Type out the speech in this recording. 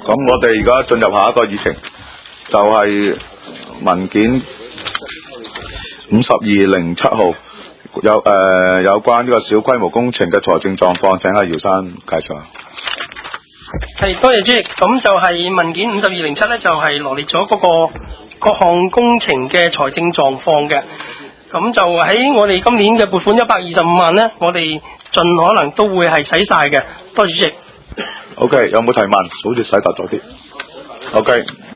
咁我哋而家進入下一個議程，就係文件5207號，有關呢個小規模工程嘅財政狀況，請阿姚生介紹下。 係，多謝主席。咁就係文件5207咧，就係羅列咗嗰個各項工程嘅財政狀況嘅。咁就喺我哋今年嘅撥款125萬咧，我哋盡可能都會係使晒嘅。多謝主席。 OK， 有冇提問？好似使達咗啲。OK。